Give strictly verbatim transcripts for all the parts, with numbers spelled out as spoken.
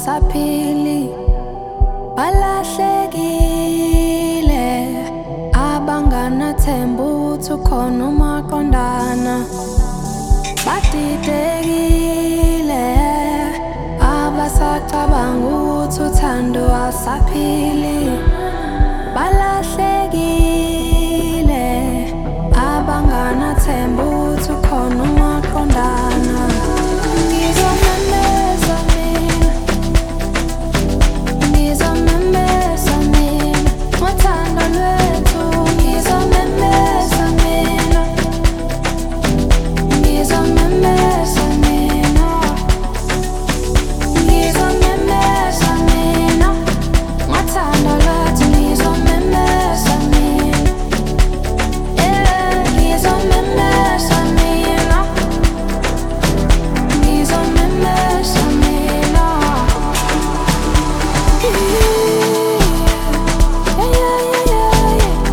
awasaphili, balahlekile, abanganathemba ukuthi ukhona umaqondana, badidekile, abasacabanga ukuthi uthando asaphili, balahlekile, abanganathemba ukuthi ukhona umaqondana. Ngizomemeza mina, ngizomemeza mina, ngothando lwethu. Ngizomemeza mina, ngizomemeza mina, ngizomemeza mina, ngothando lwethu. Ngizomemeza mina, yeah, ngizomemeza mina, ngizomemeza mina, yeah, yeah, yeah,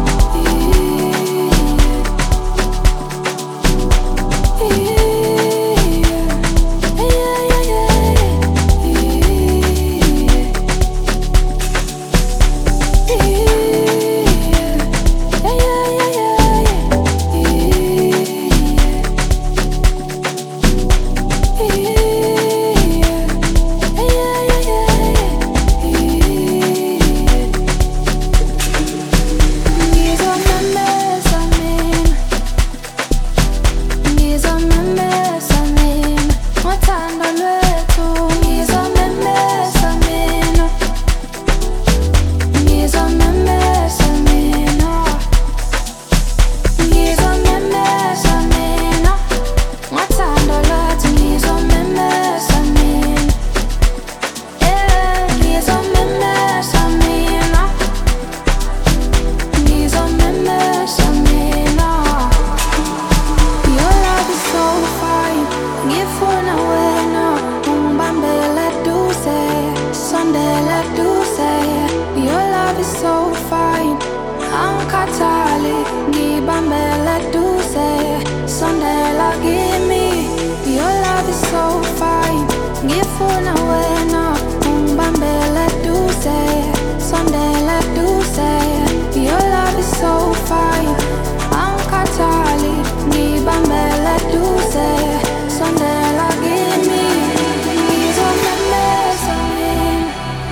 ngifuna wena ungibambele duze, sondela duze. Your love is so fine, angikhathali, ngibambele duze, sondela kimi. Ngizomemeza mina,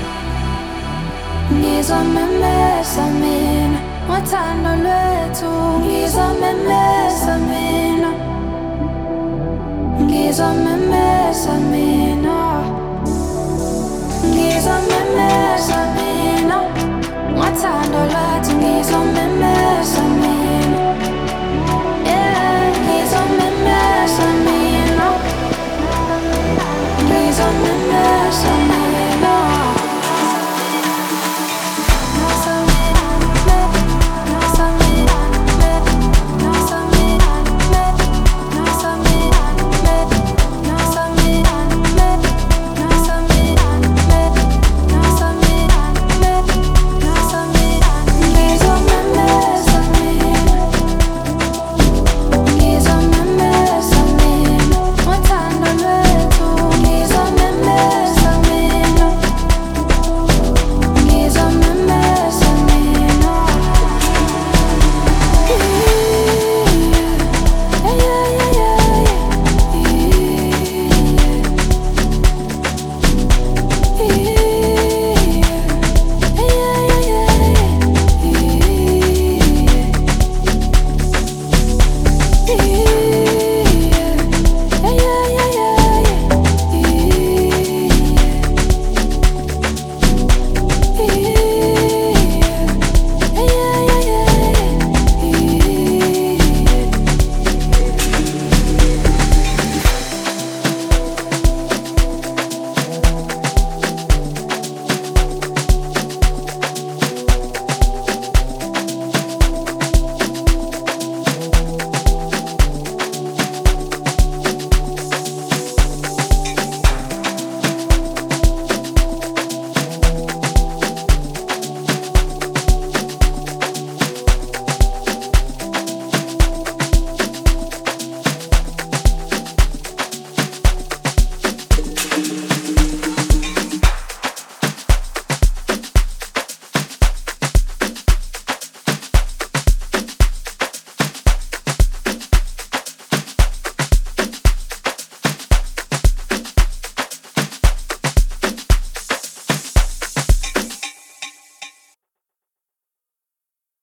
ngizomemeza mina, ngothando lwethu. Ngizomemeza mina, ngizomemeza mina.